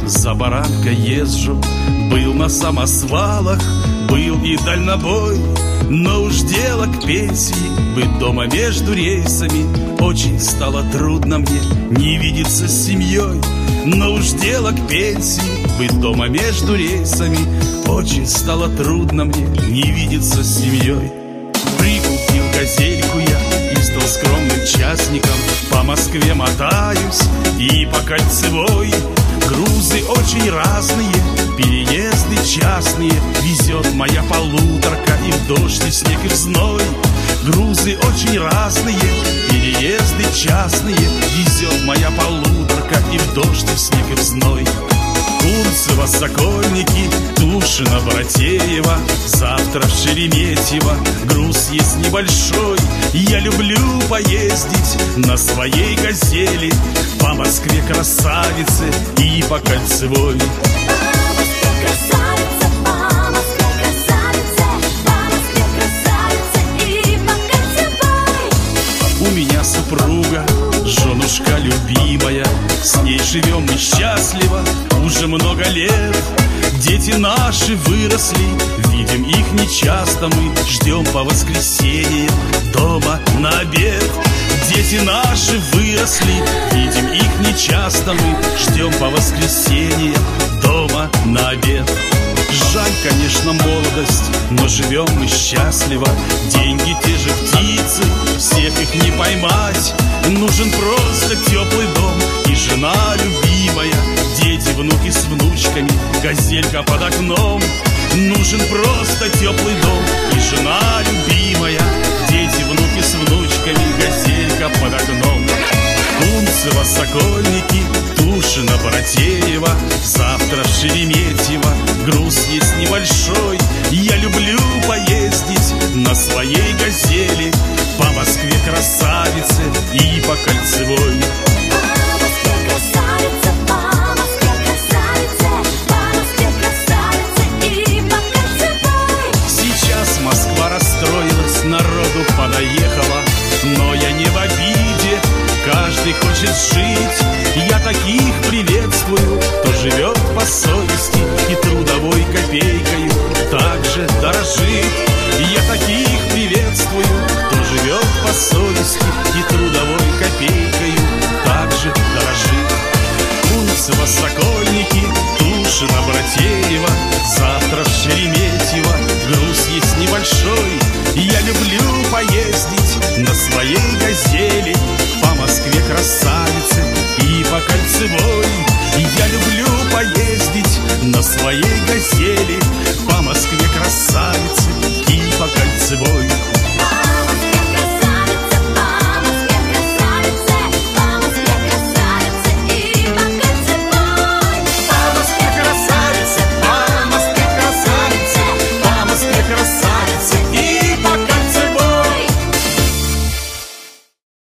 за баранкой езжу. Был на самосвалах, был и дальнобой, но уж дело к пенсии, быть дома между рейсами. Очень стало трудно мне не видеться с семьей, но уж дело к пенсии, быть дома между рейсами. Очень стало трудно мне не видеться с семьей. Прикупил газельку я и стал скромным частником. По Москве мотаюсь и по Кольцевой. Грузы очень разные, переезды частные. Везет моя полуторка и в дождь, и в снег, и в зной. Грузы очень разные, переезды частные. Везет моя полуторка и в дождь, и в снег, и в зной. Кунцево, Сокольники, Тушино, Братеево, завтра в Шереметьево. Груз есть небольшой, я люблю поездить на своей газели по Москве красавице и по Кольцевой. У меня супруга, женушка любимая, с ней живем мы счастливо уже много лет. Дети наши выросли, видим их нечасто, мы ждем по воскресеньям дома на обед. Дети наши выросли, видим их нечасто, мы ждем по воскресеньям дома на обед. Жаль, конечно, молодость, но живем мы счастливо. Деньги те же птицы, всех их не поймать. Нужен просто теплый дом и жена любимая, дети, внуки с внучками, газелька под окном. Нужен просто теплый дом и жена любимая, дети, внуки с внучками, газелька под окном. Кунцево, Сокольники, Тушино, Братеево, завтра в Шереметьево. Груз есть небольшой, я люблю поездить на своей газели по Москве красавице и по Кольцевой. Сейчас Москва расстроилась, народу понаехала, но я не в обиде, каждый хочет жить. Я таких приветствую, кто живет по совести и трудовой копейкою также дорожит. Я таких приветствую, кто живет по совести и трудовой копейкою также дорожит. Кунцево, Сокольники, Тушино, Братеево, завтра в Шереметьево. Груз есть небольшой, я люблю поездить на своей газели по Москве красавице и по Кольцевой.